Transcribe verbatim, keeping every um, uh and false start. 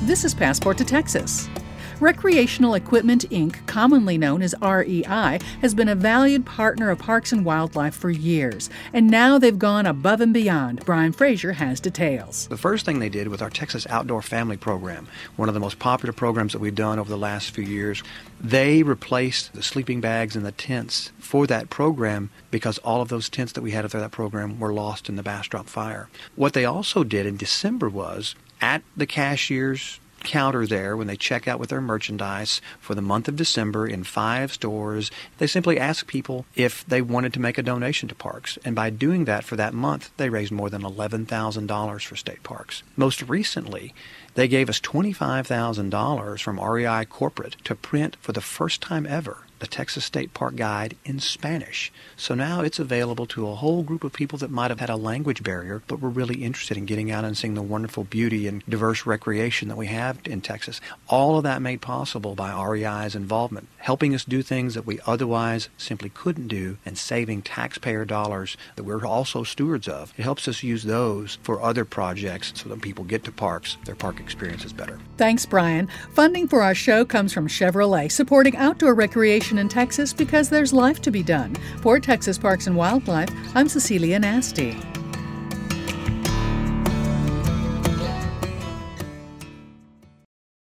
This is Passport to Texas. Recreational Equipment, Incorporated, commonly known as R E I, has been a valued partner of Parks and Wildlife for years, and now they've gone above and beyond. Brian Frazier has details. The first thing they did with our Texas Outdoor Family Program, one of the most popular programs that we've done over the last few years, they replaced the sleeping bags and the tents for that program because all of those tents that we had after that program were lost in the Bastrop fire. What they also did in December was, at the cashier's counter there, when they check out with their merchandise for the month of December in five stores, they simply asked people if they wanted to make a donation to parks. And by doing that for that month, they raised more than eleven thousand dollars for state parks. Most recently, they gave us twenty-five thousand dollars from R E I Corporate to print for the first time ever the Texas State Park Guide in Spanish. So now it's available to a whole group of people that might have had a language barrier, but were really interested in getting out and seeing the wonderful beauty and diverse recreation that we have in Texas. All of that made possible by R E I's involvement, helping us do things that we otherwise simply couldn't do and saving taxpayer dollars that we're also stewards of. It helps us use those for other projects so that people get to parks, their park experience is better. Thanks, Brian. Funding for our show comes from Chevrolet, supporting outdoor recreation in Texas because there's life to be done. For Texas Parks and Wildlife, I'm Cecilia Nasty.